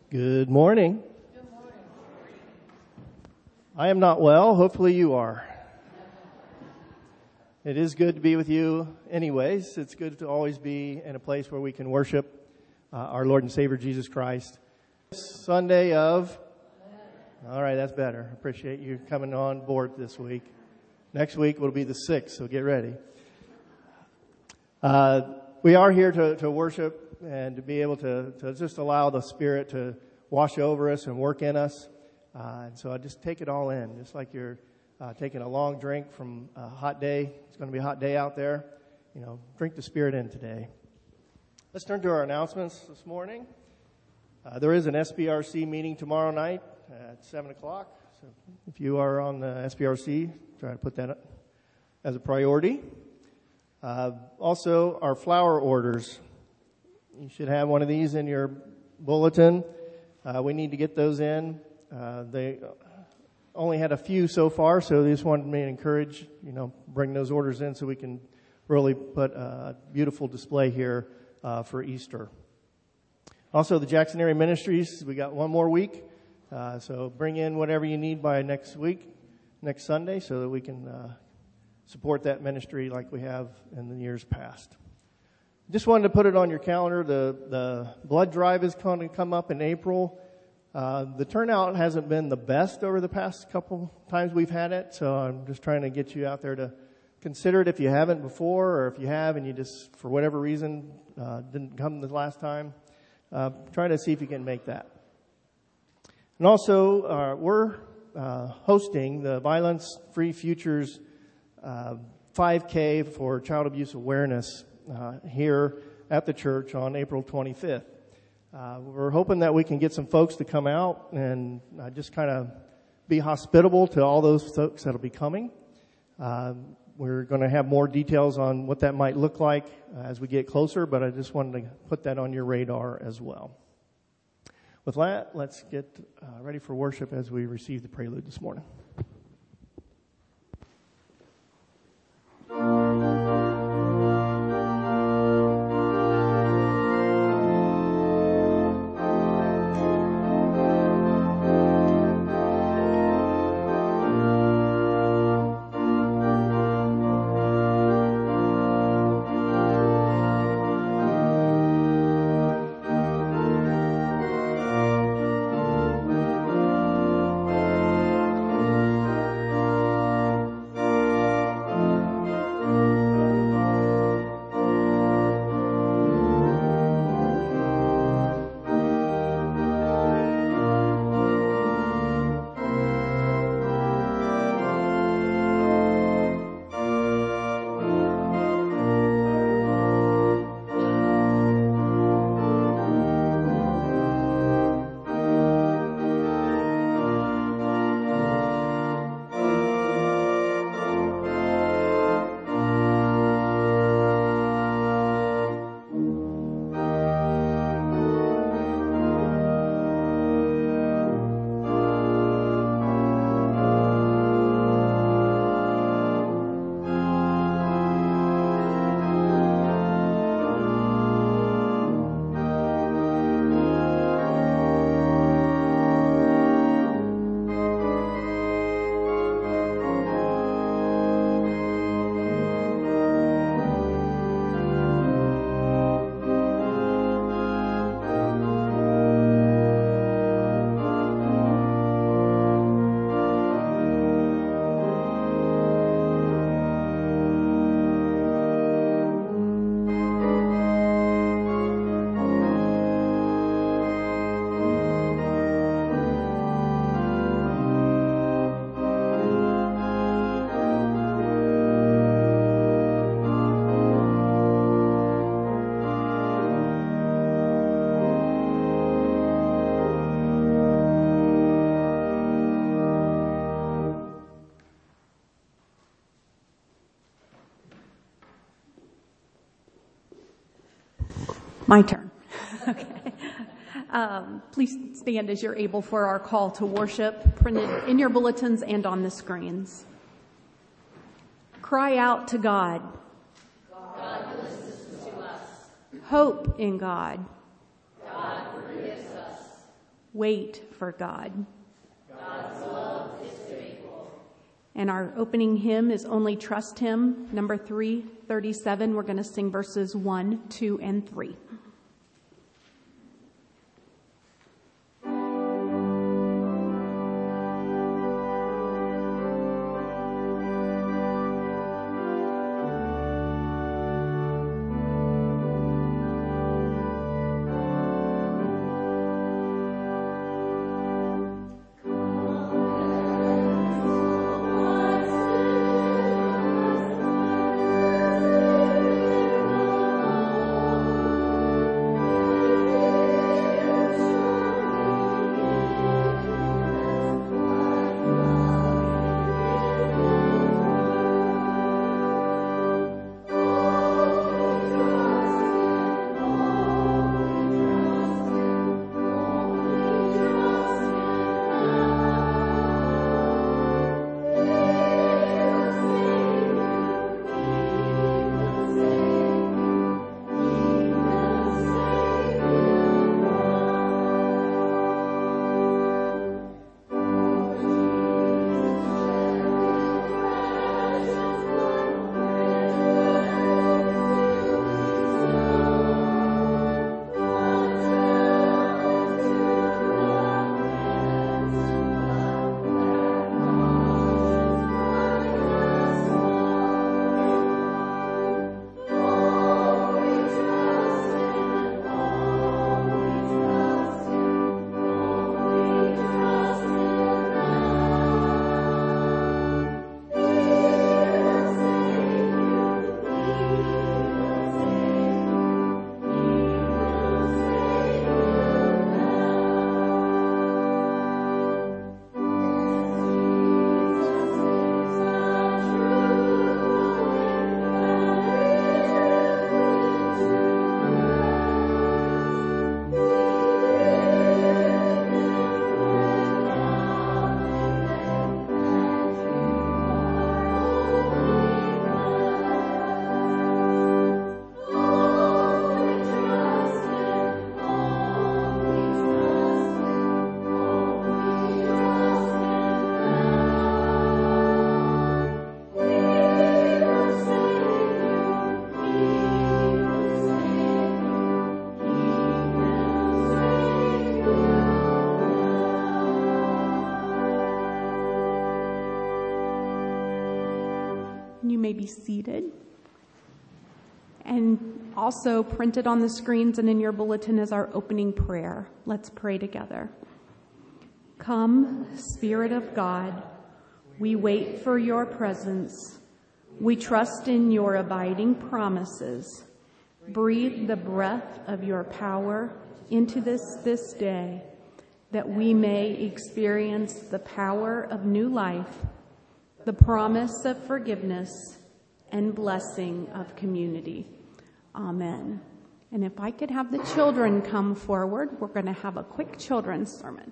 Good morning. Good morning. I am not well. Hopefully you are. It is good to be with you anyways. It's good to always be in a place where we can worship our Lord and Savior Jesus Christ. Sunday of... All right, that's better. Appreciate you coming on board this week. Next week will be the 6th, so get ready. We are here to worship and to be able to just allow the Spirit to wash over us and work in us. And so I just take it all in, just like you're taking a long drink from a hot day. It's going to be a hot day out there. You know, drink the Spirit in today. Let's turn to our announcements this morning. There is an SBRC meeting tomorrow night at 7 o'clock. So if you are on the SBRC, try to put that as a priority. Also, our flower orders. You should have one of these in your bulletin. We need to get those in. They only had a few so far, so they just wanted me to encourage, bring those orders in so we can really put a beautiful display here for Easter. Also, the Jackson Area Ministries, we got one more week. So bring in whatever you need by next Sunday, so that we can support that ministry like we have in the years past. Just wanted to put it on your calendar. The blood drive is going to come up in April. The turnout hasn't been the best over the past couple times we've had it, so I'm just trying to get you out there to consider it if you haven't before, or if you have and you just, for whatever reason, didn't come the last time. Try to see if you can make that. And also, we're hosting the Violence Free Futures 5K for child abuse awareness here at the church on April 25th. We're hoping that we can get some folks to come out and just kind of be hospitable to all those folks that'll be coming. We're going to have more details on what that might look like as we get closer, but I just wanted to put that on your radar as well. With that, let's get ready for worship as we receive the prelude this morning. My turn. Okay. Please stand as you're able for our call to worship, printed in your bulletins and on the screens. Cry out to God. God listens to us. Hope in God. God forgives us. Wait for God. God's love is faithful. And our opening hymn is Only Trust Him, number 337. We're going to sing verses 1, 2, and 3. You may be seated. And also printed on the screens and in your bulletin is our opening prayer. Let's pray together. Come, Spirit of God, we wait for your presence. We trust in your abiding promises. Breathe the breath of your power into this day, that we may experience the power of new life, the promise of forgiveness, and blessing of community. Amen. And if I could have the children come forward, we're going to have a quick children's sermon.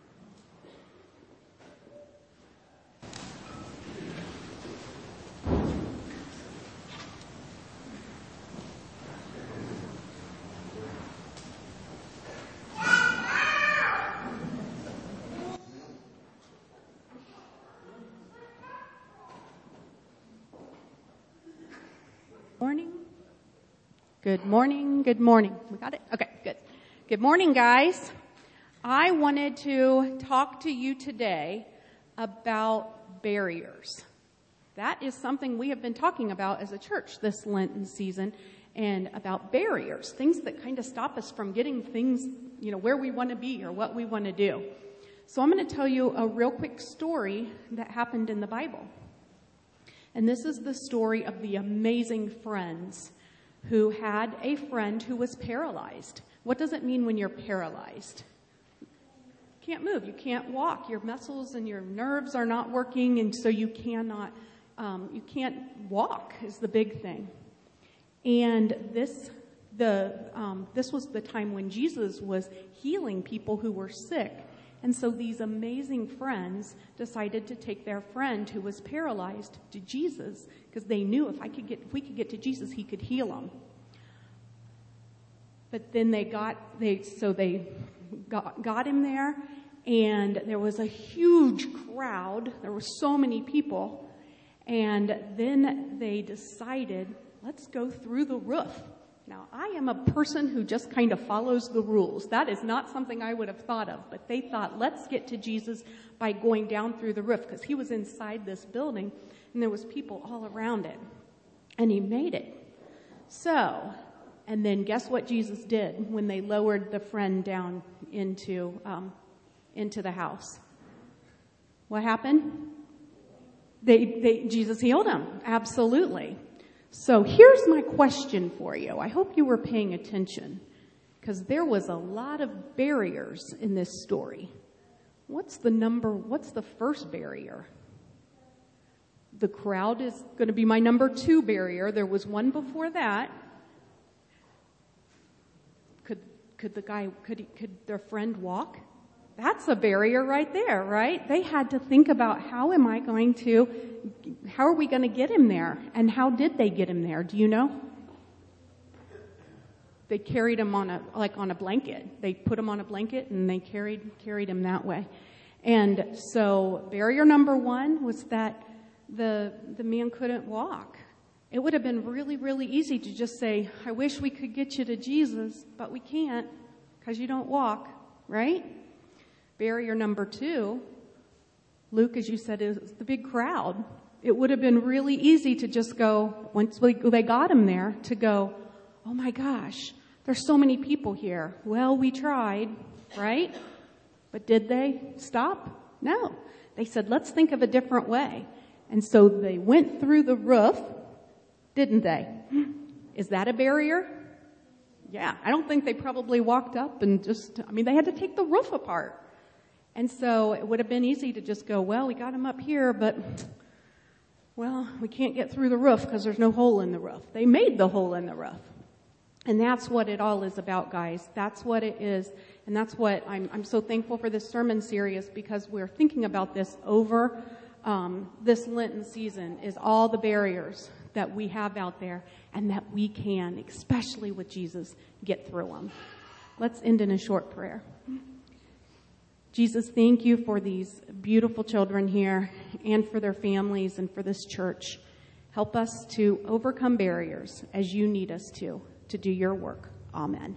Good morning. Good morning. We got it? Okay, good. Good morning, guys. I wanted to talk to you today about barriers. That is something we have been talking about as a church this Lenten season, and about barriers, things that kind of stop us from getting things, where we want to be or what we want to do. So I'm going to tell you a real quick story that happened in the Bible. And this is the story of the amazing friends who had a friend who was paralyzed. What does it mean when you're paralyzed? You can't move, you can't walk, your muscles and your nerves are not working, and so you can't walk is the big thing. And this was the time when Jesus was healing people who were sick. And so these amazing friends decided to take their friend who was paralyzed to Jesus, because they knew if we could get to Jesus, he could heal them. But then they got him there, and there was a huge crowd. There were so many people. And then they decided, let's go through the roof. Now, I am a person who just kind of follows the rules. That is not something I would have thought of. But they thought, let's get to Jesus by going down through the roof, because he was inside this building, and there was people all around it. And he made it. So, and then guess what Jesus did when they lowered the friend down into the house? What happened? Jesus healed him. Absolutely. So here's my question for you. I hope you were paying attention, because there was a lot of barriers in this story. What's the first barrier? The crowd is going to be my number 2 barrier. There was one before that. Could their friend walk? That's a barrier right there, right? They had to think about, how are we going to get him there? And how did they get him there? Do you know? They carried him on a blanket. They put him on a blanket and they carried him that way. And so barrier number 1 was that the man couldn't walk. It would have been really, really easy to just say, I wish we could get you to Jesus, but we can't because you don't walk, right? Barrier number 2, Luke, as you said, is the big crowd. It would have been really easy to just go, once they got him there, to go, oh my gosh, there's so many people here. Well, we tried, right? But did they stop? No. They said, let's think of a different way. And so they went through the roof, didn't they? Is that a barrier? Yeah, I don't think they probably walked up and they had to take the roof apart. And so it would have been easy to just go, well, we got him up here, but, well, we can't get through the roof because there's no hole in the roof. They made the hole in the roof. And that's what it all is about, guys. That's what it is. And that's what I'm so thankful for this sermon series, because we're thinking about this over this Lenten season, is all the barriers that we have out there and that we can, especially with Jesus, get through them. Let's end in a short prayer. Jesus, thank you for these beautiful children here and for their families and for this church. Help us to overcome barriers as you need us to do your work. Amen.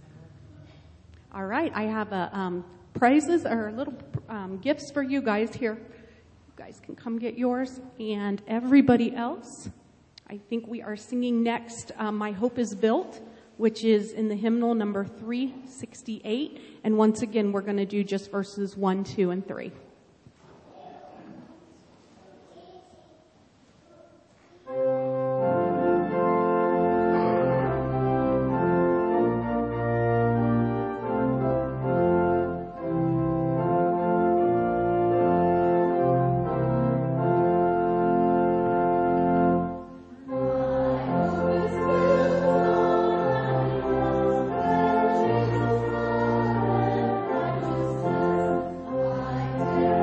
All right, I have prizes or little gifts for you guys here. You guys can come get yours. And everybody else, I think we are singing next, My Hope is Built, which is in the hymnal number 368. And once again, we're going to do just verses 1, 2, and 3. I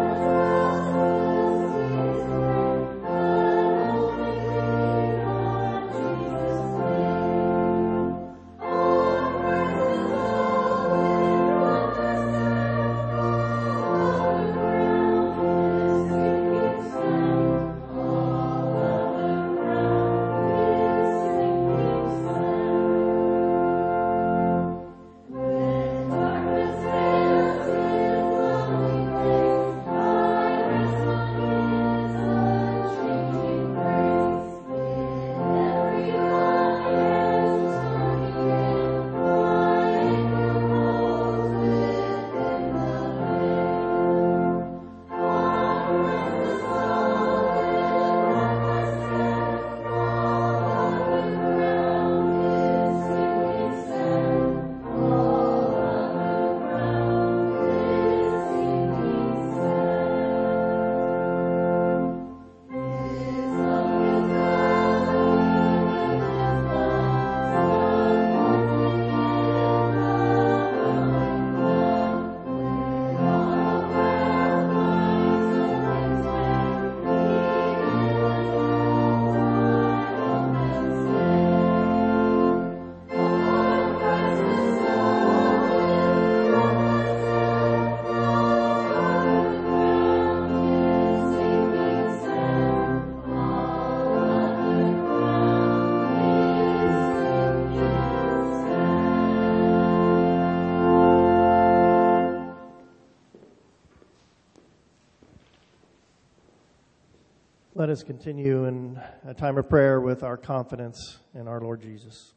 Let us continue in a time of prayer with our confidence in our Lord Jesus.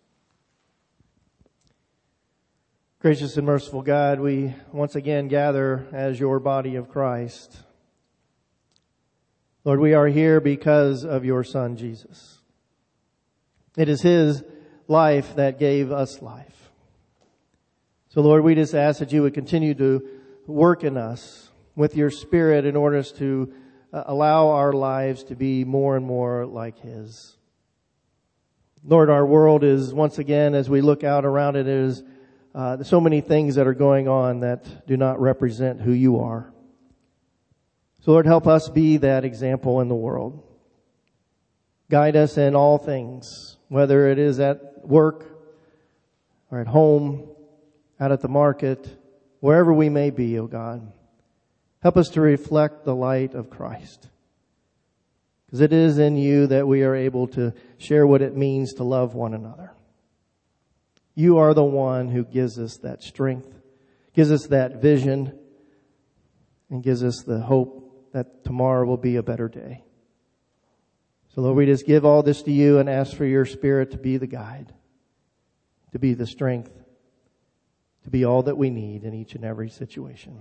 Gracious and merciful God, we once again gather as your body of Christ. Lord, we are here because of your Son, Jesus. It is his life that gave us life. So, Lord, we just ask that you would continue to work in us with your Spirit in order to allow our lives to be more and more like his. Lord, our world is, once again, as we look out around it, is so many things that are going on that do not represent who you are. So, Lord, help us be that example in the world. Guide us in all things, whether it is at work or at home, out at the market, wherever we may be, O God. Help us to reflect the light of Christ. Because it is in you that we are able to share what it means to love one another. You are the one who gives us that strength, gives us that vision, and gives us the hope that tomorrow will be a better day. So, Lord, we just give all this to you and ask for your Spirit to be the guide, to be the strength, to be all that we need in each and every situation.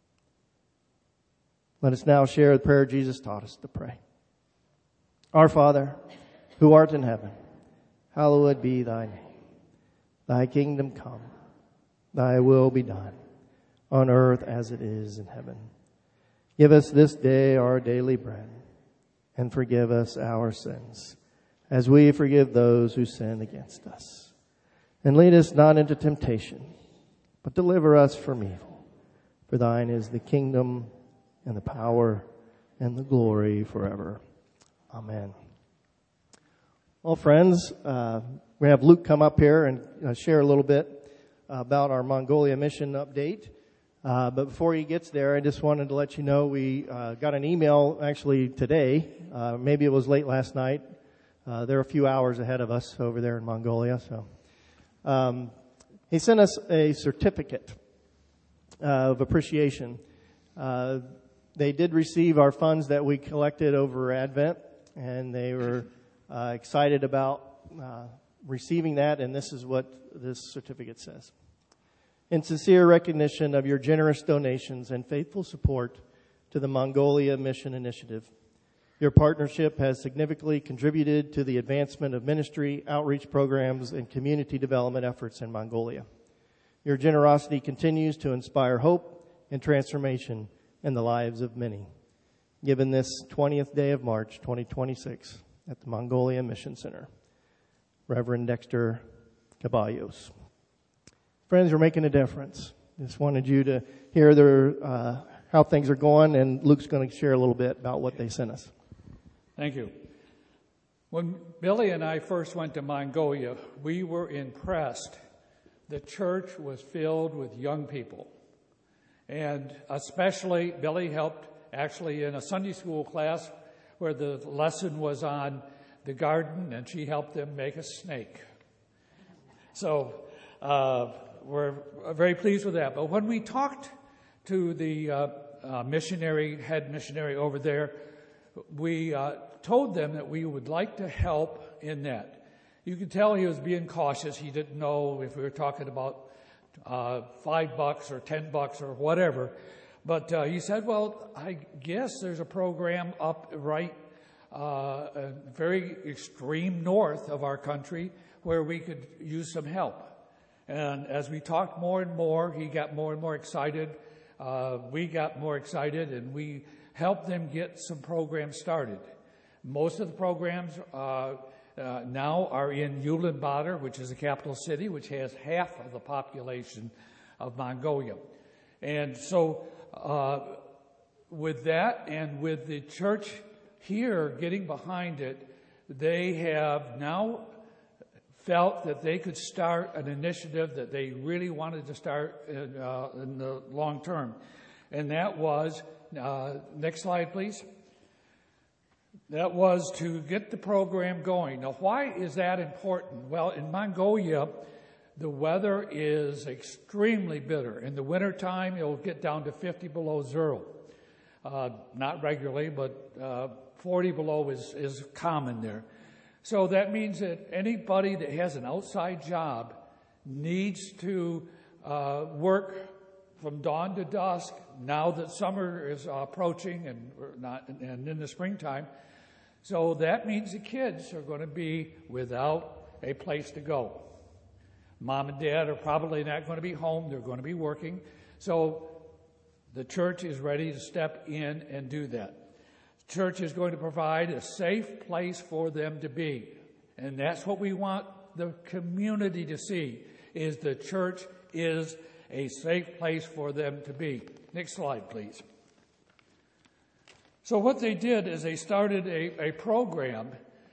Let us now share the prayer Jesus taught us to pray. Our Father, who art in heaven, hallowed be thy name. Thy kingdom come, thy will be done, on earth as it is in heaven. Give us this day our daily bread, and forgive us our sins, as we forgive those who sin against us. And lead us not into temptation, but deliver us from evil. For thine is the kingdom, and the power, and the glory forever. Amen. Well, friends, we're going to have Luke come up here and share a little bit about our Mongolia mission update. But before he gets there, I just wanted to let you know we got an email actually today. Maybe it was late last night. They're a few hours ahead of us over there in Mongolia. So he sent us a certificate of appreciation. They did receive our funds that we collected over Advent, and they were excited about receiving that, and this is what this certificate says. In sincere recognition of your generous donations and faithful support to the Mongolia Mission Initiative, your partnership has significantly contributed to the advancement of ministry, outreach programs, and community development efforts in Mongolia. Your generosity continues to inspire hope and transformation in the lives of many. Given this 20th day of March, 2026, at the Mongolia Mission Center, Reverend Dexter Caballos. Friends, you're making a difference. Just wanted you to hear how things are going, and Luke's going to share a little bit about what they sent us. Thank you. When Billy and I first went to Mongolia, we were impressed. The church was filled with young people. And especially, Billy helped actually in a Sunday school class where the lesson was on the garden, and she helped them make a snake. So we're very pleased with that. But when we talked to the head missionary over there, we told them that we would like to help in that. You could tell he was being cautious. He didn't know if we were talking about $5 or $10 or whatever. But he said, well, I guess there's a program up right very extreme north of our country where we could use some help. And as we talked more and more, he got more and more excited. We got more excited, and we helped them get some programs started. Most of the programs now are in Ulaanbaatar, which is the capital city, which has half of the population of Mongolia. And so with that and with the church here getting behind it, they have now felt that they could start an initiative that they really wanted to start in the long term. And that was, next slide, please. That was to get the program going. Now, why is that important? Well, in Mongolia, the weather is extremely bitter. In the wintertime, it'll get down to 50 below zero. Not regularly, but 40 below is common there. So that means that anybody that has an outside job needs to work from dawn to dusk now that summer is approaching and in the springtime. So that means the kids are going to be without a place to go. Mom and dad are probably not going to be home. They're going to be working. So the church is ready to step in and do that. The church is going to provide a safe place for them to be. And that's what we want the community to see, is the church is a safe place for them to be. Next slide, please. So what they did is they started a program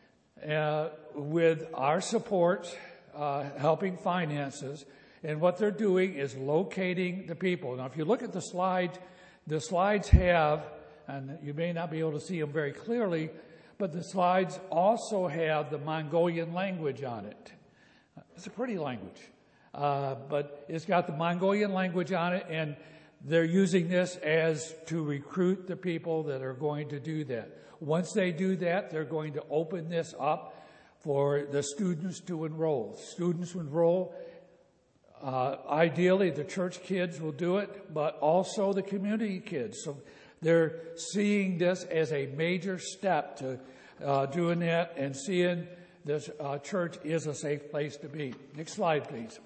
with our support, helping finances, and what they're doing is locating the people. Now, if you look at the slides have, and you may not be able to see them very clearly, but the slides also have the Mongolian language on it. It's a pretty language, but it's got the Mongolian language on it, and they're using this as to recruit the people that are going to do that. Once they do that, they're going to open this up for the students to enroll. Students enroll. Ideally, the church kids will do it, but also the community kids. So they're seeing this as a major step to doing that and seeing this church is a safe place to be. Next slide, please.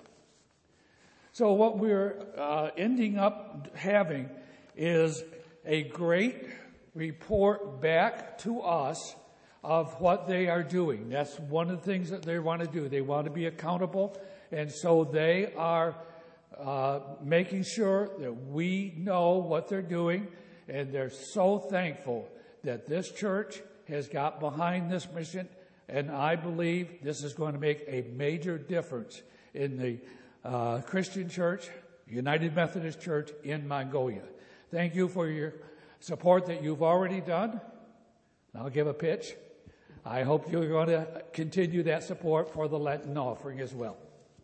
So what we're ending up having is a great report back to us of what they are doing. That's one of the things that they want to do. They want to be accountable, and so they are making sure that we know what they're doing, and they're so thankful that this church has got behind this mission, and I believe this is going to make a major difference in the Christian Church, United Methodist Church in Mongolia. Thank you for your support that you've already done. I'll give a pitch. I hope you're going to continue that support for the Lenten offering as well.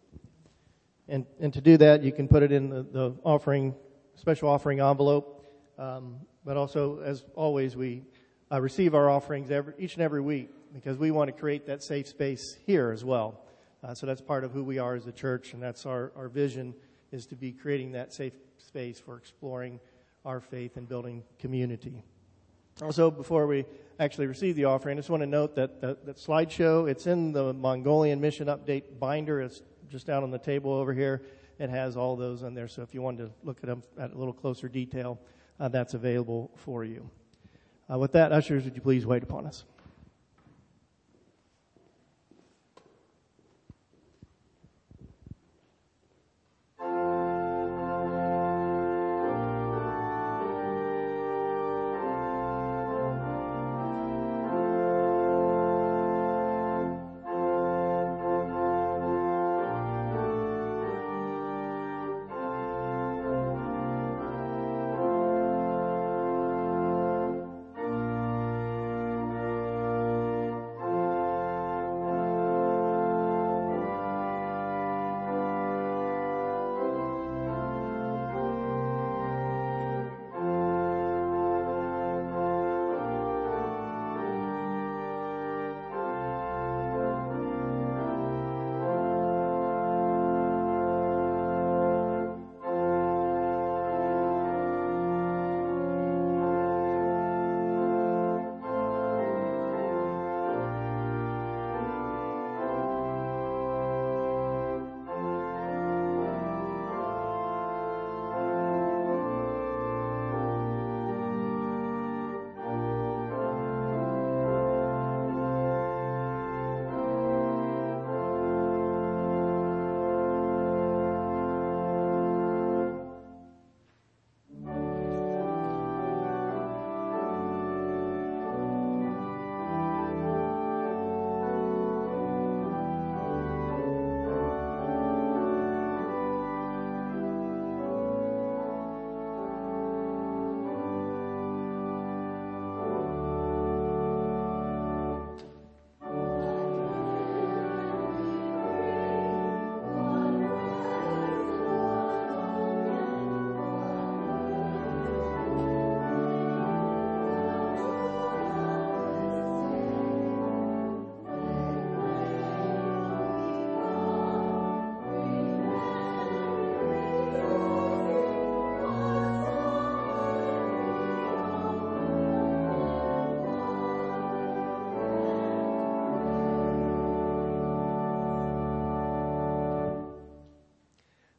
And to do that, you can put it in the offering, special offering envelope. But also, as always, we receive our offerings each and every week because we want to create that safe space here as well. So that's part of who we are as a church, and that's our vision, is to be creating that safe space for exploring our faith and building community. Also, before we actually receive the offering, I just want to note that that slideshow, it's in the Mongolian Mission Update binder. It's just down on the table over here. It has all those on there, so if you wanted to look at them at a little closer detail, that's available for you. With that, ushers, would you please wait upon us?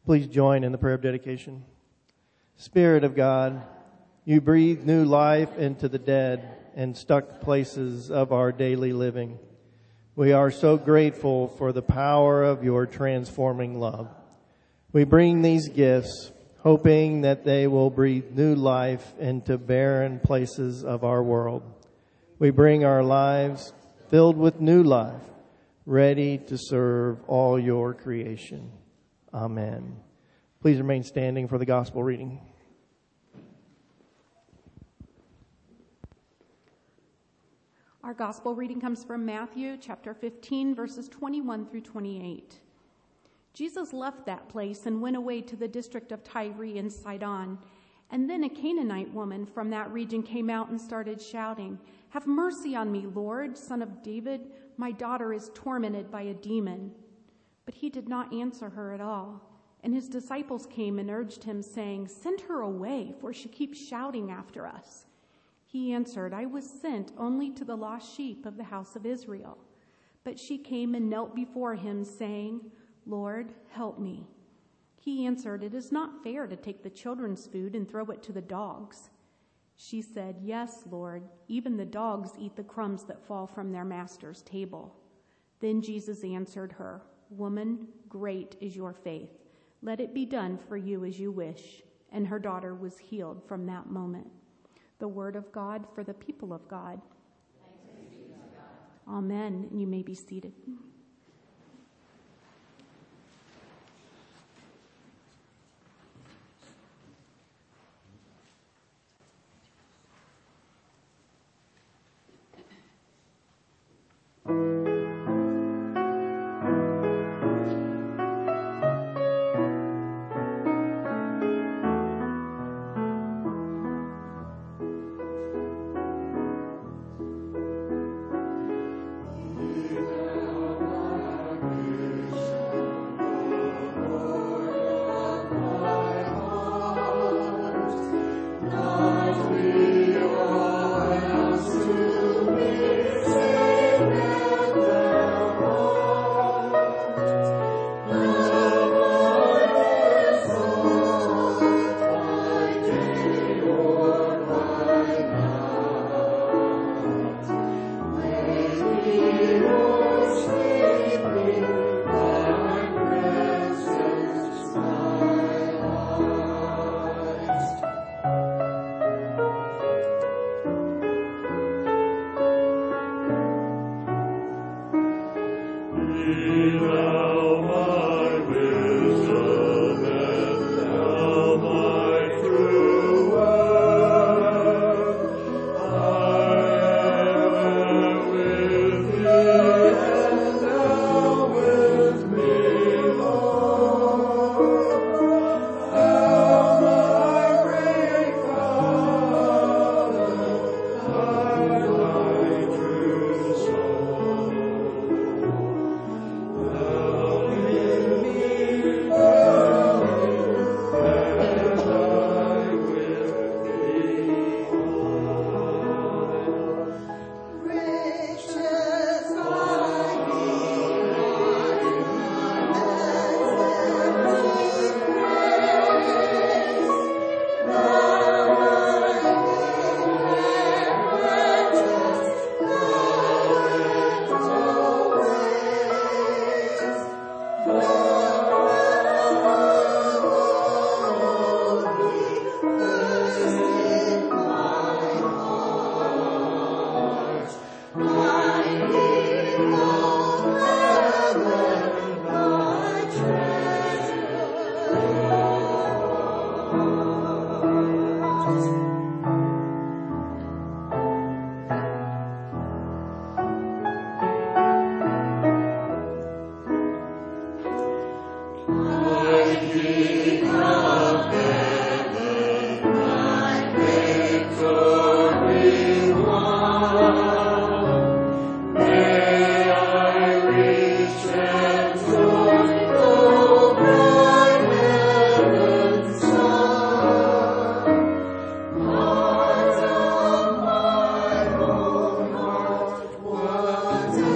Please join in the prayer of dedication. Spirit of God, you breathe new life into the dead and stuck places of our daily living. We are so grateful for the power of your transforming love. We bring these gifts, hoping that they will breathe new life into barren places of our world. We bring our lives filled with new life, ready to serve all your creation. Amen. Please remain standing for the gospel reading. Our gospel reading comes from Matthew chapter 15, verses 21 through 28. Jesus left that place and went away to the district of Tyre and Sidon. And then a Canaanite woman from that region came out and started shouting, "Have mercy on me, Lord, Son of David. My daughter is tormented by a demon." But he did not answer her at all. And his disciples came and urged him, saying, "Send her away, for she keeps shouting after us." He answered, "I was sent only to the lost sheep of the house of Israel." But she came and knelt before him, saying, "Lord, help me." He answered, "It is not fair to take the children's food and throw it to the dogs." She said, "Yes, Lord, even the dogs eat the crumbs that fall from their master's table." Then Jesus answered her, "Woman, great is your faith. Let it be done for you as you wish." And her daughter was healed from that moment. The word of God for the people of God. Thanks be to God. Amen. And you may be seated.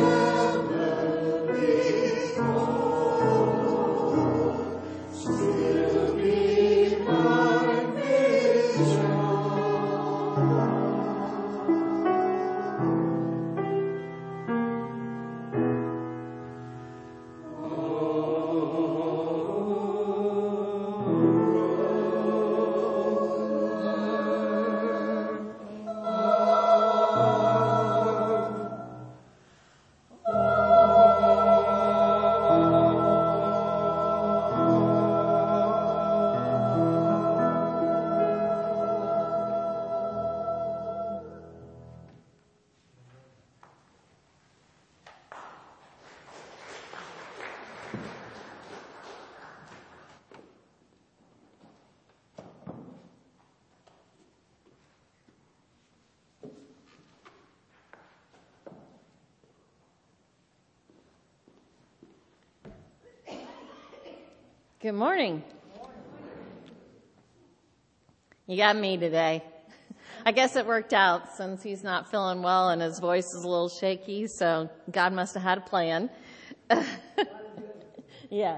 Spirit Good morning. You got me today. I guess it worked out since he's not feeling well and his voice is a little shaky, so God must have had a plan. Yes.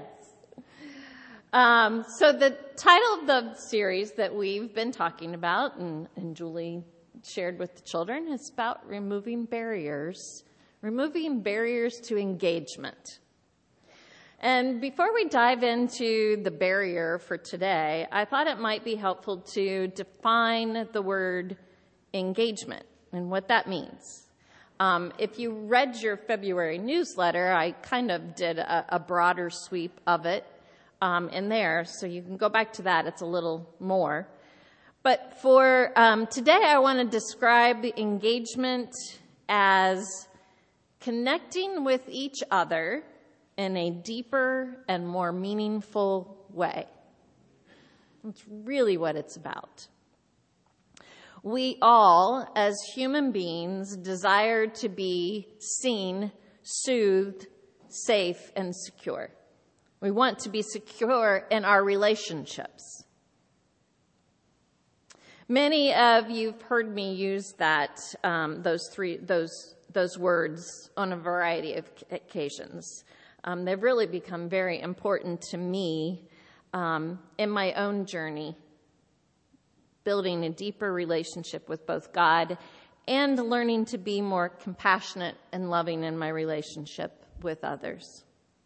So the title of the series that we've been talking about and Julie shared with the children is about removing barriers to engagement. And before we dive into the barrier for today, I thought it might be helpful to define the word engagement and what that means. If you read your February newsletter, I kind of did a broader sweep of it in there, so you can go back to that. It's a little more. But for today, I want to describe the engagement as connecting with each other in a deeper and more meaningful way. That's really what it's about. We all, as human beings, desire to be seen, soothed, safe, and secure. We want to be secure in our relationships. Many of you have heard me use those words on a variety of occasions. They've really become very important to me in my own journey, building a deeper relationship with both God and learning to be more compassionate and loving in my relationship with others.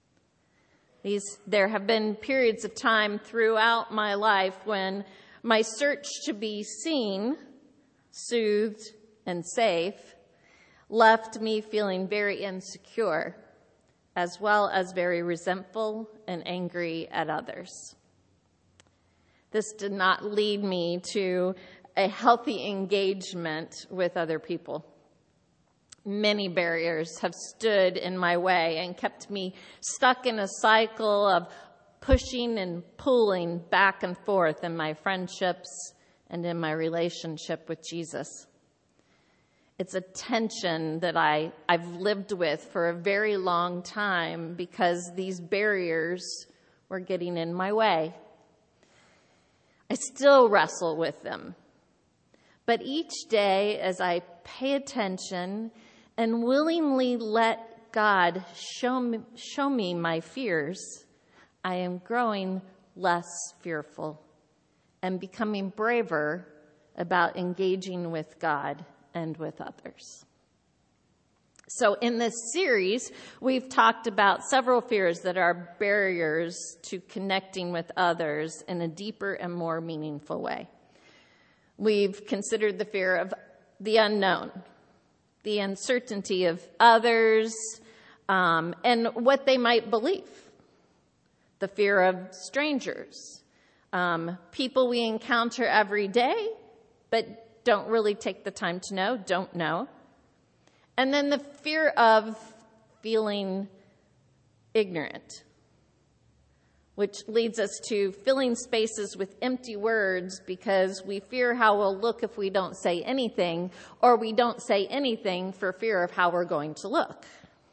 There have been periods of time throughout my life when my search to be seen, soothed, and safe left me feeling very insecure, as well as very resentful and angry at others. This did not lead me to a healthy engagement with other people. Many barriers have stood in my way and kept me stuck in a cycle of pushing and pulling back and forth in my friendships and in my relationship with Jesus. It's a tension that I've lived with for a very long time because these barriers were getting in my way. I still wrestle with them. But each day as I pay attention and willingly let God show me my fears, I am growing less fearful and becoming braver about engaging with God and with others. So in this series, we've talked about several fears that are barriers to connecting with others in a deeper and more meaningful way. We've considered the fear of the unknown, the uncertainty of others, and what they might believe, the fear of strangers, people we encounter every day, but don't really take the time to know, don't know. And then the fear of feeling ignorant, which leads us to filling spaces with empty words because we fear how we'll look if we don't say anything, or we don't say anything for fear of how we're going to look.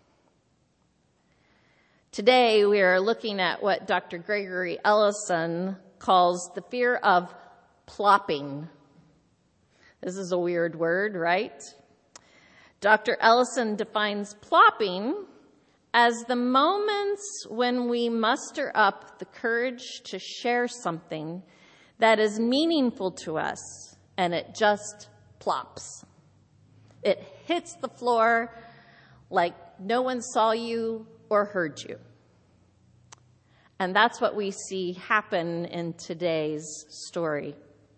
Today, we are looking at what Dr. Gregory Ellison calls the fear of plopping. This is a weird word, right? Dr. Ellison defines plopping as the moments when we muster up the courage to share something that is meaningful to us, and it just plops. It hits the floor like no one saw you or heard you. And that's what we see happen in today's story.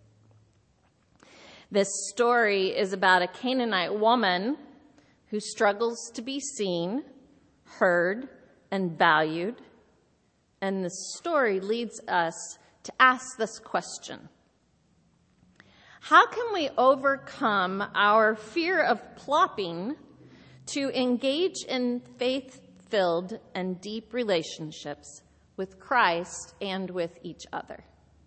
This story is about a Canaanite woman who struggles to be seen, heard, and valued. And the story leads us to ask this question: how can we overcome our fear of plopping to engage in faith-filled and deep relationships with Christ and with each other?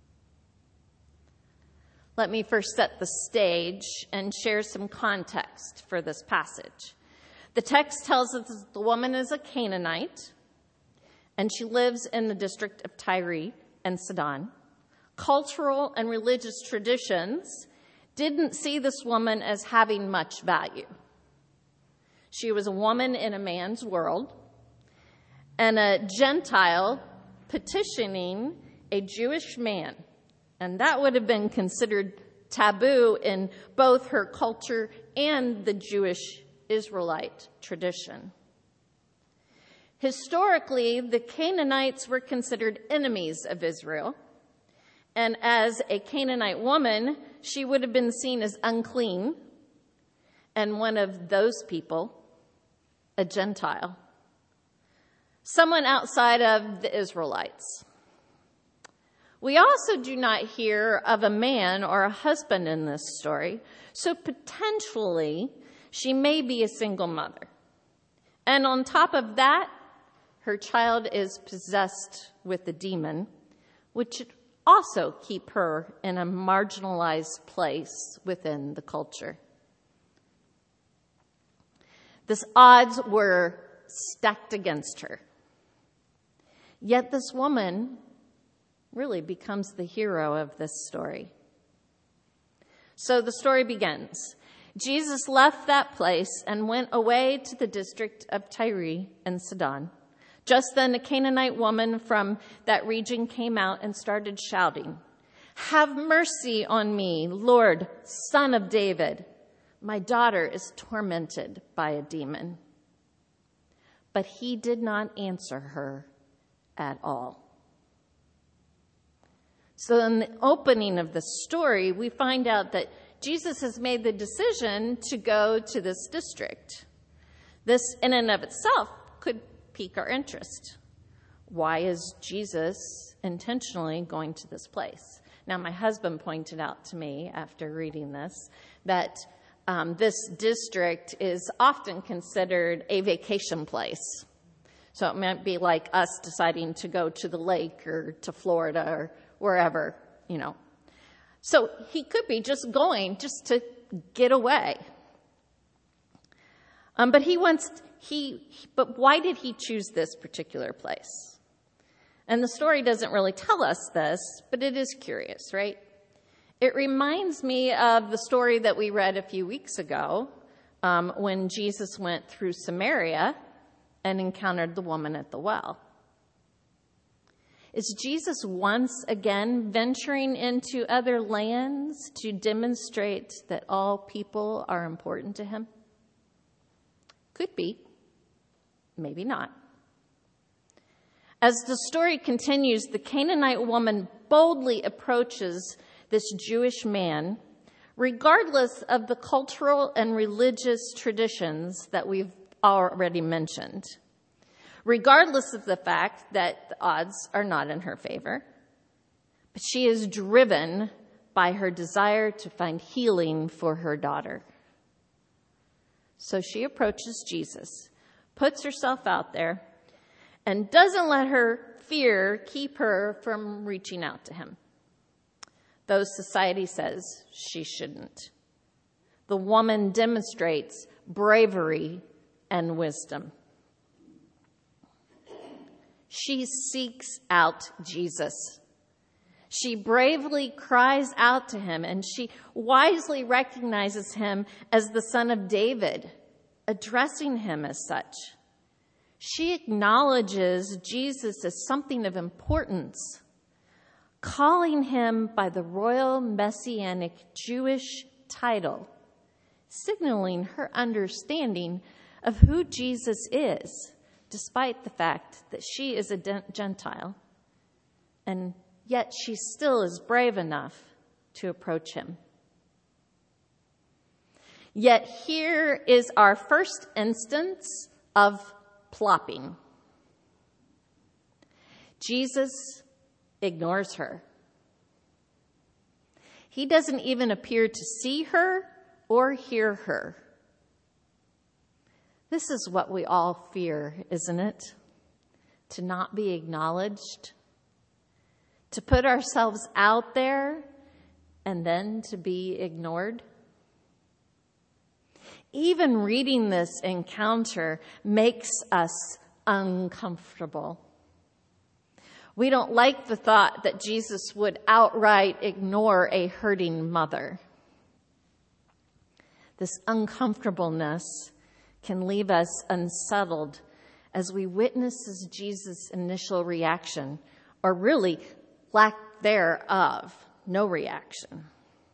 Let me first set the stage and share some context for this passage. The text tells us the woman is a Canaanite, and she lives in the district of Tyre and Sidon. Cultural and religious traditions didn't see this woman as having much value. She was a woman in a man's world and a Gentile petitioning a Jewish man. And that would have been considered taboo in both her culture and the Jewish Israelite tradition. Historically, the Canaanites were considered enemies of Israel. And as a Canaanite woman, she would have been seen as unclean and one of those people, a Gentile, someone outside of the Israelites. We also do not hear of a man or a husband in this story, so potentially she may be a single mother. And on top of that, her child is possessed with a demon, which would also keep her in a marginalized place within the culture. The odds were stacked against her. Yet this woman really becomes the hero of this story. So the story begins. Jesus left that place and went away to the district of Tyre and Sidon. Just then a Canaanite woman from that region came out and started shouting, "Have mercy on me, Lord, Son of David. My daughter is tormented by a demon." But he did not answer her at all. So in the opening of the story, we find out that Jesus has made the decision to go to this district. This in and of itself could pique our interest. Why is Jesus intentionally going to this place? Now, my husband pointed out to me after reading this that this district is often considered a vacation place. So it might be like us deciding to go to the lake or to Florida or wherever, you know. So he could be just going just to get away. But why did he choose this particular place? And the story doesn't really tell us this, but it is curious, right? It reminds me of the story that we read a few weeks ago when Jesus went through Samaria and encountered the woman at the well. Is Jesus once again venturing into other lands to demonstrate that all people are important to him? Could be. Maybe not. As the story continues, the Canaanite woman boldly approaches this Jewish man, regardless of the cultural and religious traditions that we've already mentioned, regardless of the fact that the odds are not in her favor. But she is driven by her desire to find healing for her daughter. So she approaches Jesus, puts herself out there, and doesn't let her fear keep her from reaching out to him. Though society says she shouldn't. The woman demonstrates bravery and wisdom. She seeks out Jesus. She bravely cries out to him, and she wisely recognizes him as the Son of David, addressing him as such. She acknowledges Jesus as something of importance, calling him by the royal messianic Jewish title, signaling her understanding of who Jesus is, despite the fact that she is a Gentile, and yet she still is brave enough to approach him. Yet here is our first instance of plopping. Jesus ignores her. He doesn't even appear to see her or hear her. This is what we all fear, isn't it? To not be acknowledged, to put ourselves out there and then to be ignored. Even reading this encounter makes us uncomfortable. We don't like the thought that Jesus would outright ignore a hurting mother. This uncomfortableness can leave us unsettled as we witness Jesus' initial reaction, or really lack thereof, no reaction.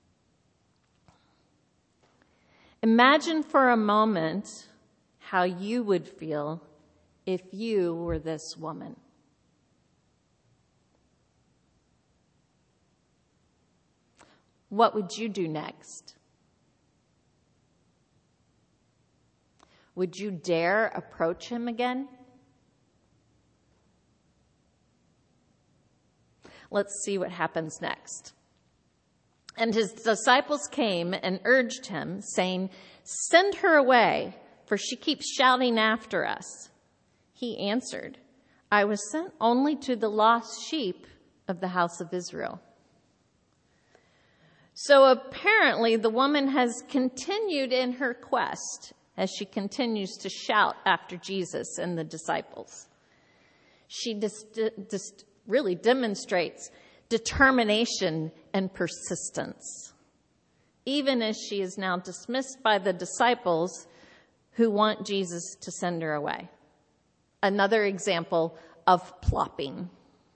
Imagine for a moment how you would feel if you were this woman. What would you do next? Would you dare approach him again? Let's see what happens next. And his disciples came and urged him, saying, "Send her away, for she keeps shouting after us." He answered, "I was sent only to the lost sheep of the house of Israel." So apparently the woman has continued in her quest as she continues to shout after Jesus and the disciples. She really demonstrates determination and persistence, even as she is now dismissed by the disciples who want Jesus to send her away. Another example of plopping.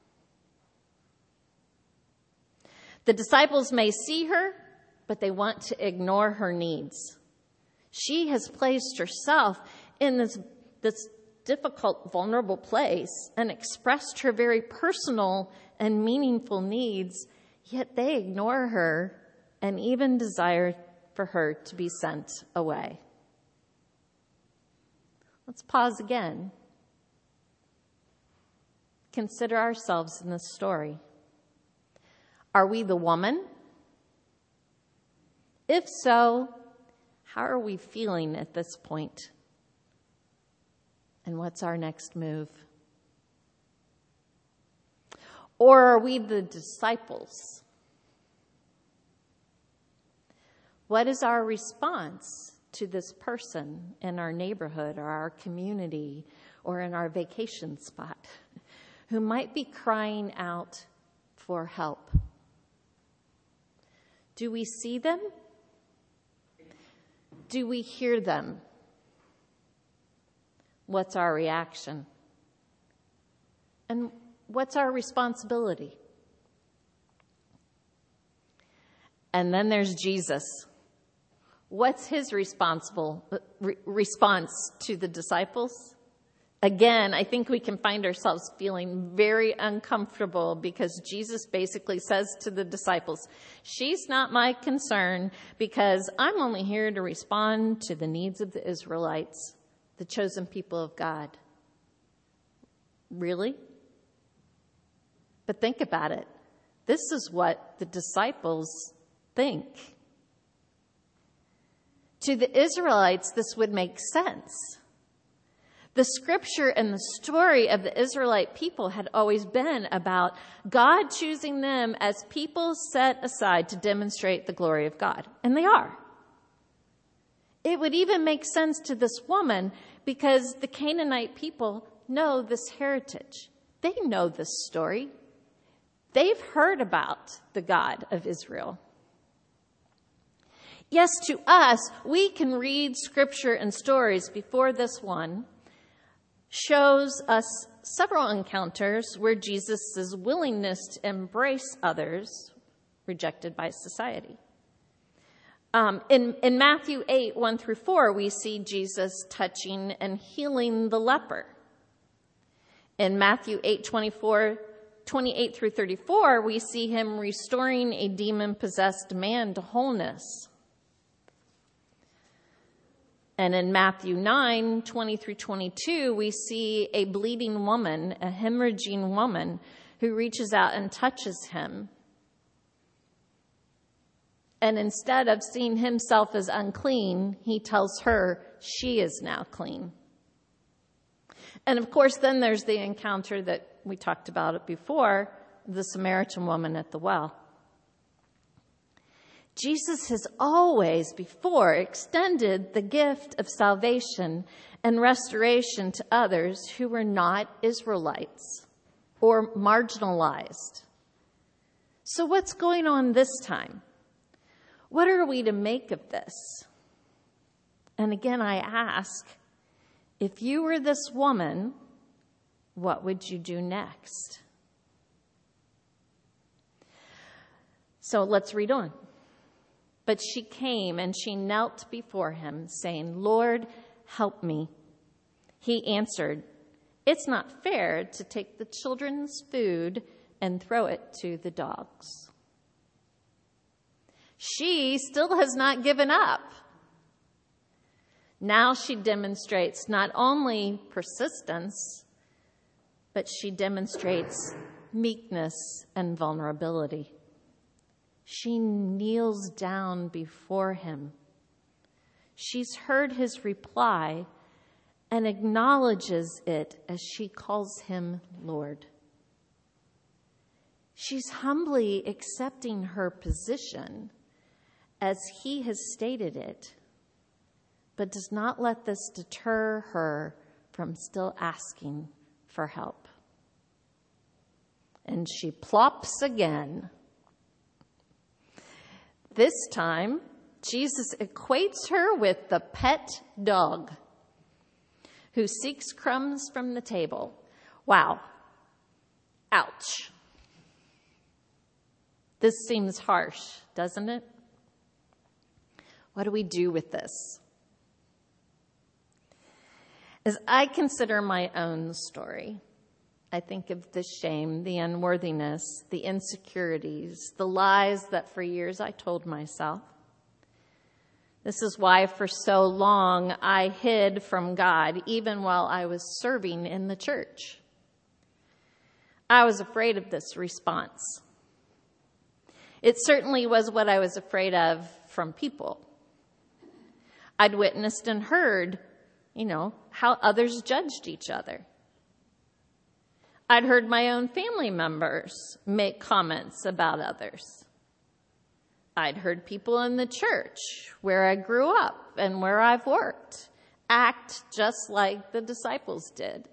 The disciples may see her, but they want to ignore her needs. She has placed herself in this difficult, vulnerable place and expressed her very personal and meaningful needs, yet they ignore her and even desire for her to be sent away. Let's pause again. Consider ourselves in this story. Are we the woman? If so, how are we feeling at this point? And what's our next move? Or are we the disciples? What is our response to this person in our neighborhood or our community or in our vacation spot who might be crying out for help? Do we see them? Do we hear them? What's our reaction? And what's our responsibility? And then there's Jesus. What's his response to the disciples? Again, I think we can find ourselves feeling very uncomfortable because Jesus basically says to the disciples, "She's not my concern because I'm only here to respond to the needs of the Israelites, the chosen people of God." Really? But think about it. This is what the disciples think. To the Israelites, this would make sense. The scripture and the story of the Israelite people had always been about God choosing them as people set aside to demonstrate the glory of God. And they are. It would even make sense to this woman because the Canaanite people know this heritage. They know this story. They've heard about the God of Israel. Yes, to us, we can read scripture and stories before this one shows us several encounters where Jesus' willingness to embrace others rejected by society. In Matthew 8, 1-4, we see Jesus touching and healing the leper. In Matthew 8, 28-34, we see him restoring a demon-possessed man to wholeness. And in Matthew 9, 20-22, we see a bleeding woman, a hemorrhaging woman, who reaches out and touches him. And instead of seeing himself as unclean, he tells her she is now clean. And of course, then there's the encounter that we talked about it before, the Samaritan woman at the well. Jesus has always before extended the gift of salvation and restoration to others who were not Israelites. or marginalized. So what's going on this time? What are we to make of this? And again, I ask, if you were this woman, what would you do next? So let's read on. But she came and she knelt before him, saying, Lord, help me. He answered, it's not fair to take the children's food and throw it to the dogs. She still has not given up. Now she demonstrates not only persistence, but she demonstrates meekness and vulnerability. She kneels down before him. She's heard his reply and acknowledges it as she calls him Lord. She's humbly accepting her position as he has stated it, but does not let this deter her from still asking for help. And she plops again. This time, Jesus equates her with the pet dog who seeks crumbs from the table. Wow. Ouch. This seems harsh, doesn't it? What do we do with this? As I consider my own story, I think of the shame, the unworthiness, the insecurities, the lies that for years I told myself. This is why for so long I hid from God, even while I was serving in the church. I was afraid of this response. It certainly was what I was afraid of from people. I'd witnessed and heard, how others judged each other. I'd heard my own family members make comments about others. I'd heard people in the church where I grew up and where I've worked act just like the disciples did.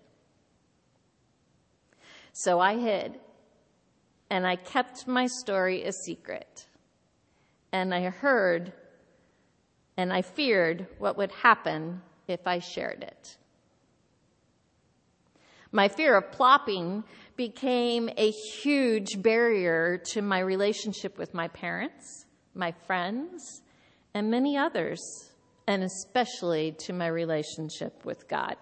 So I hid, and I kept my story a secret. And I heard, and I feared what would happen if I shared it. My fear of plopping became a huge barrier to my relationship with my parents, my friends, and many others, and especially to my relationship with God.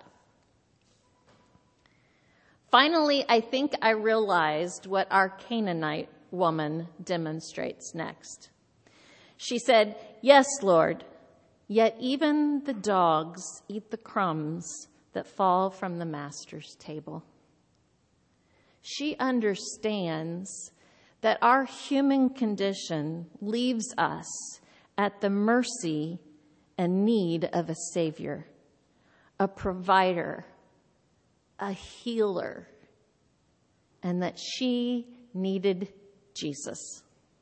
Finally, I think I realized what our Canaanite woman demonstrates next. She said, "Yes, Lord, yet even the dogs eat the crumbs that fall from the master's table." She understands that our human condition leaves us at the mercy and need of a Savior, a provider, a healer, and that she needed Jesus.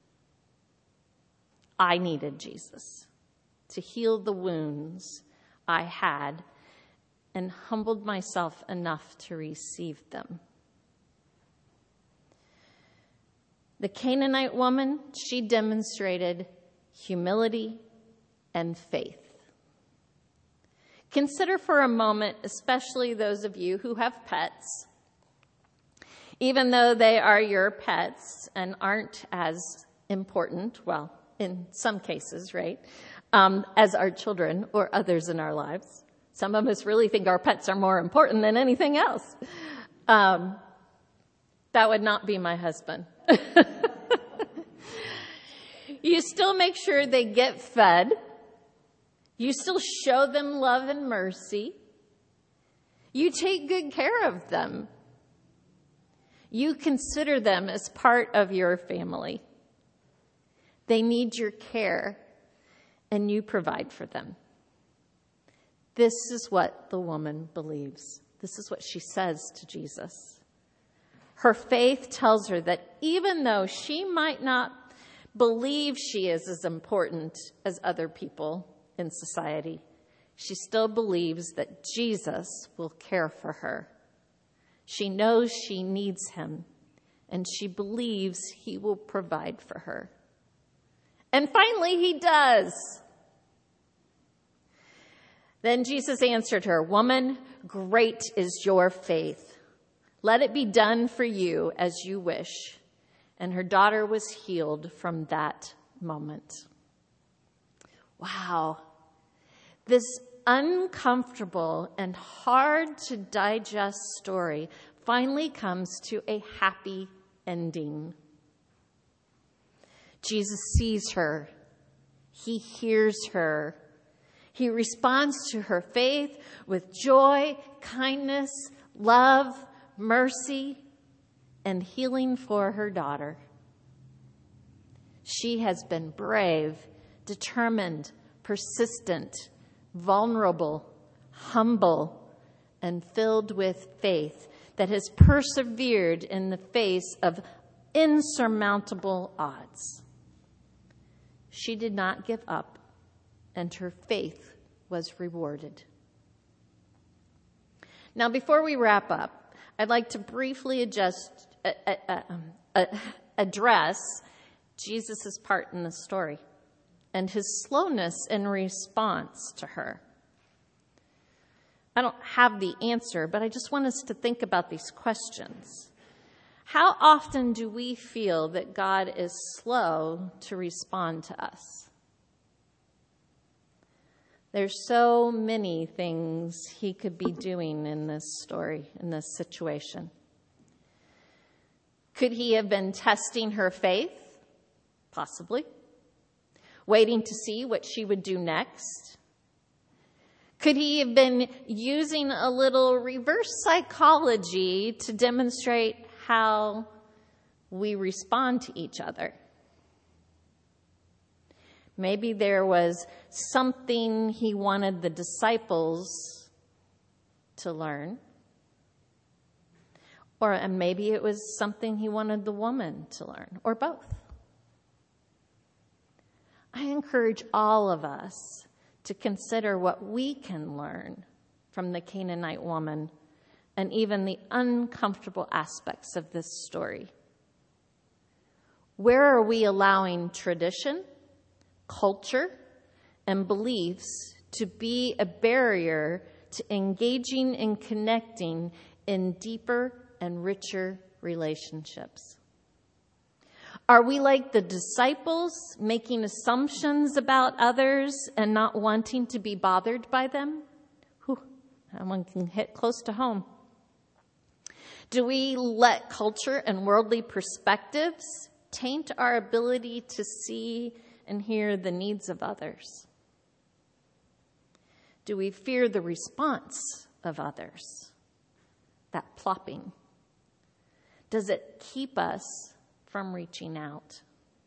I needed Jesus to heal the wounds I had, and humbled myself enough to receive them. The Canaanite woman, she demonstrated humility and faith. Consider for a moment, especially those of you who have pets, even though they are your pets and aren't as important, well, in some cases, right, as our children or others in our lives. Some of us really think our pets are more important than anything else. That would not be my husband. You still make sure they get fed. You still show them love and mercy. You take good care of them. You consider them as part of your family. They need your care, and you provide for them. This is what the woman believes. This is what she says to Jesus. Her faith tells her that even though she might not believe she is as important as other people in society, she still believes that Jesus will care for her. She knows she needs him, and she believes he will provide for her. And finally, he does. Then Jesus answered her, "Woman, great is your faith. Let it be done for you as you wish." And her daughter was healed from that moment. Wow. This uncomfortable and hard to digest story finally comes to a happy ending. Jesus sees her. He hears her. He responds to her faith with joy, kindness, love, mercy, and healing for her daughter. She has been brave, determined, persistent, vulnerable, humble, and filled with faith that has persevered in the face of insurmountable odds. She did not give up, and her faith was rewarded. Now, before we wrap up, I'd like to briefly address Jesus' part in the story and his slowness in response to her. I don't have the answer, but I just want us to think about these questions. How often do we feel that God is slow to respond to us? There's so many things he could be doing in this story, in this situation. Could he have been testing her faith? Possibly. Waiting to see what she would do next? Could he have been using a little reverse psychology to demonstrate how we respond to each other? Maybe there was something he wanted the disciples to learn. And maybe it was something he wanted the woman to learn, or both. I encourage all of us to consider what we can learn from the Canaanite woman and even the uncomfortable aspects of this story. Where are we allowing tradition, culture, and beliefs to be a barrier to engaging and connecting in deeper and richer relationships? Are we like the disciples, making assumptions about others and not wanting to be bothered by them? That one can hit close to home. Do we let culture and worldly perspectives taint our ability to see and hear the needs of others? Do we fear the response of others? That plopping. Does it keep us from reaching out?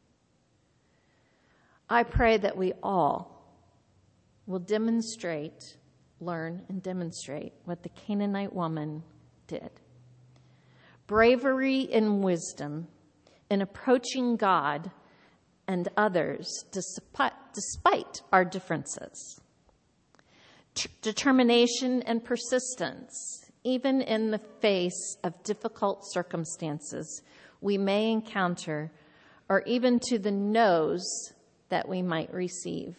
I pray that we all will learn and demonstrate what the Canaanite woman did. Bravery and wisdom in approaching God and others despite our differences. Determination and persistence, even in the face of difficult circumstances we may encounter, or even to the no's that we might receive.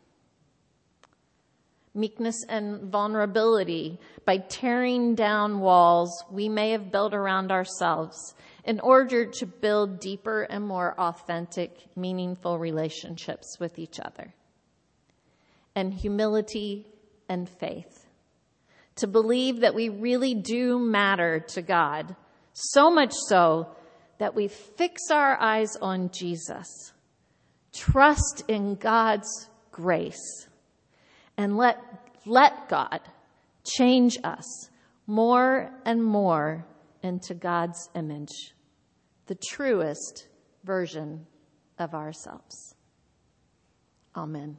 Meekness and vulnerability by tearing down walls we may have built around ourselves in order to build deeper and more authentic, meaningful relationships with each other. And humility and faith, to believe that we really do matter to God, so much so that we fix our eyes on Jesus, trust in God's grace, and let God change us more and more into God's image, the truest version of ourselves. Amen.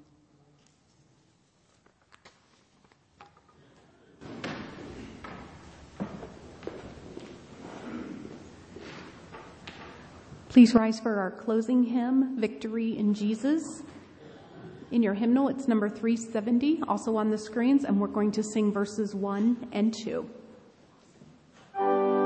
Please rise for our closing hymn, Victory in Jesus. In your hymnal, it's number 370, also on the screens, and we're going to sing verses 1 and 2.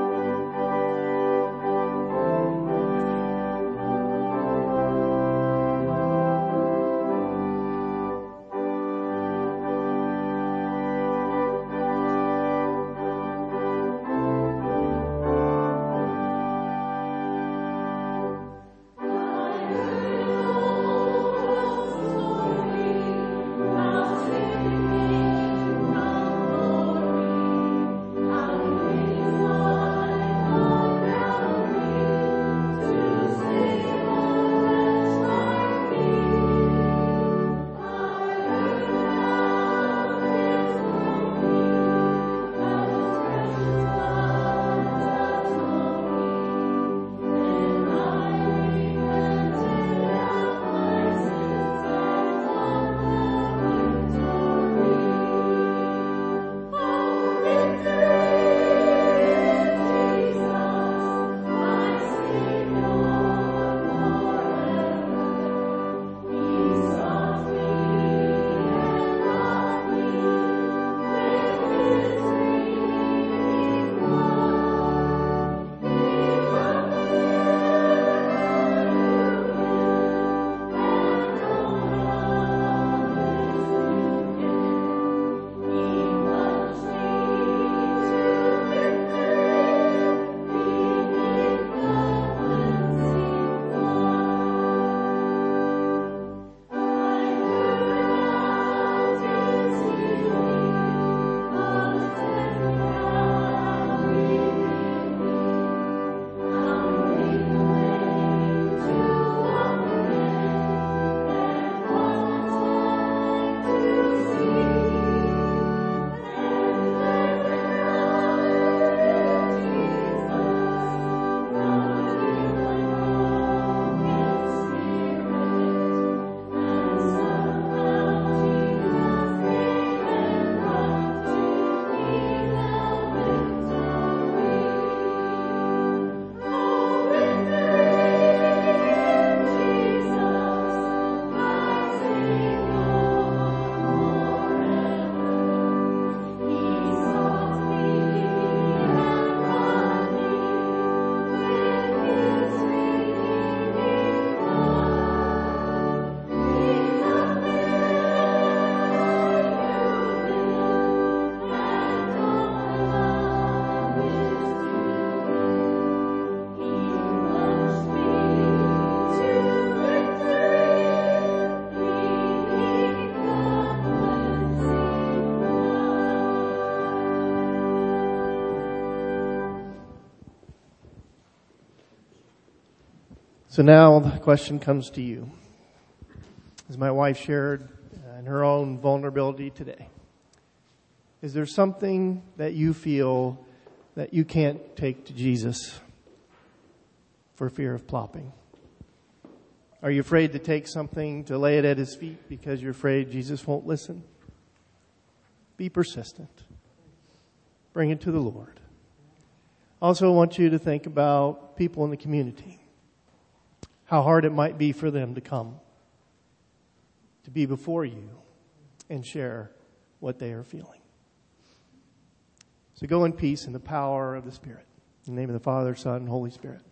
So now the question comes to you. As my wife shared in her own vulnerability today, is there something that you feel that you can't take to Jesus for fear of plopping? Are you afraid to take something to lay it at his feet because you're afraid Jesus won't listen? Be persistent. Bring it to the Lord. Also, I want you to think about people in the community. How hard it might be for them to come, to be before you and share what they are feeling. So go in peace in the power of the Spirit. In the name of the Father, Son, and Holy Spirit.